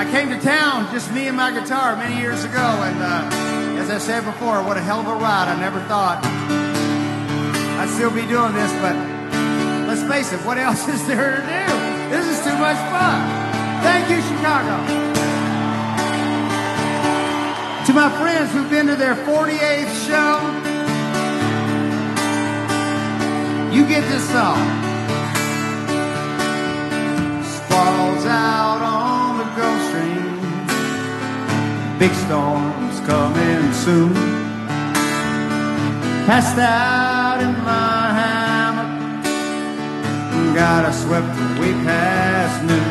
came to town, just me and my guitar, many years ago, and as I said before, what a hell of a ride. I never thought I'd still be doing this, but let's face it, what else is there to do? This is too much fun. Thank you, Chicago. To my friends who've been to their 48th show, you get this song. Squalls out on the Gulf Stream, big storms coming soon. Passed out in my hammock, got swept way past noon.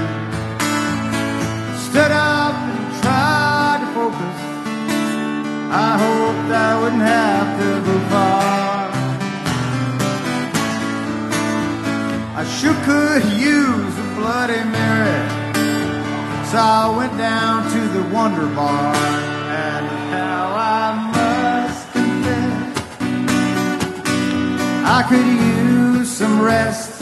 Stood up and tried to focus, I hoped I wouldn't have to go far. I sure could use a Bloody Mary, so I went down to the Wonder Bar. And now I must confess, I could use some rest.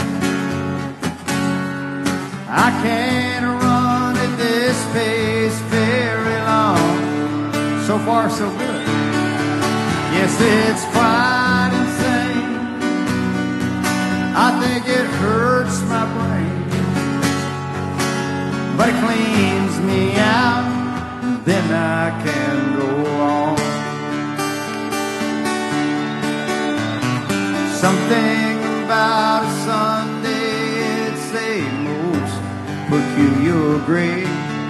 I can't run at this pace very long. So far so good. Yes, it's quite insane. I think it hurts my brain, but it cleans me out, then I can go on. Something about a Sunday, it's a most peculiar grade.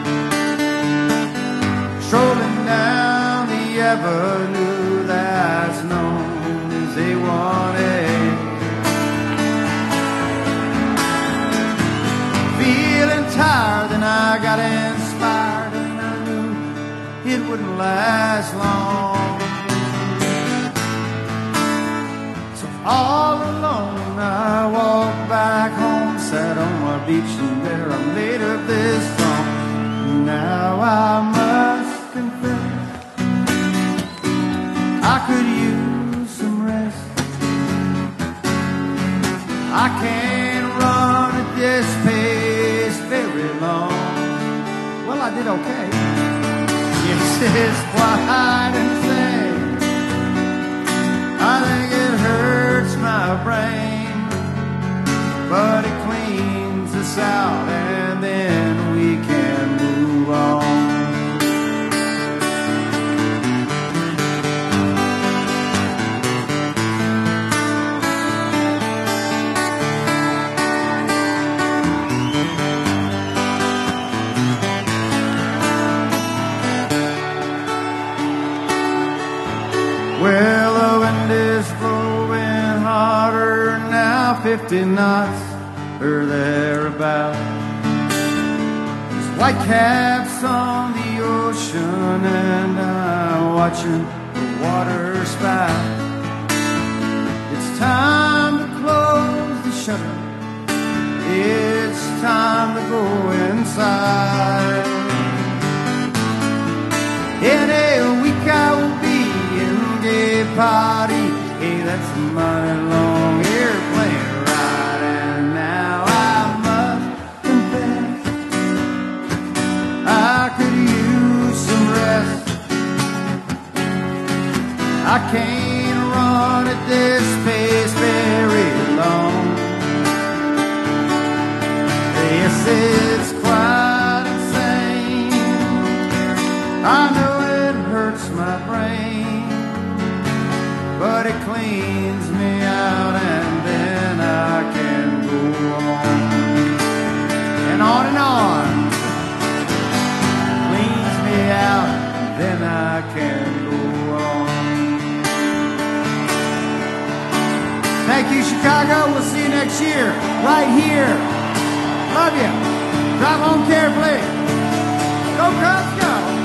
Strolling down the avenue that's known as A1A, feeling tired, then I got inspired, and I knew it wouldn't last long. So all alone I walked back home, sat on my beach, and there I made up this song. Now I must confess, I could use some rest. I can't run at this pace very long. Well, I did okay. Yes, it's quite insane. I think it hurts my brain, but it cleans us out, and then we can move on. Well, the wind is blowing harder now, 50 knots or thereabout. There's white caps on the ocean, and I'm watching the water spout. It's time to close the shutter, it's time to go inside. In a week I will be in Gay Party. Hey, that's a mighty long airplane ride. And now I must confess, I could use some rest. I can't run at this pace very long. Yes, it's quite insane. I know it hurts my brain, but it cleans me out, and then I can go on. And on and on. Cleans me out, then I can go on. Thank you, Chicago. We'll see you next year, right here. Love you. Drive home carefully. Go Cubs, go.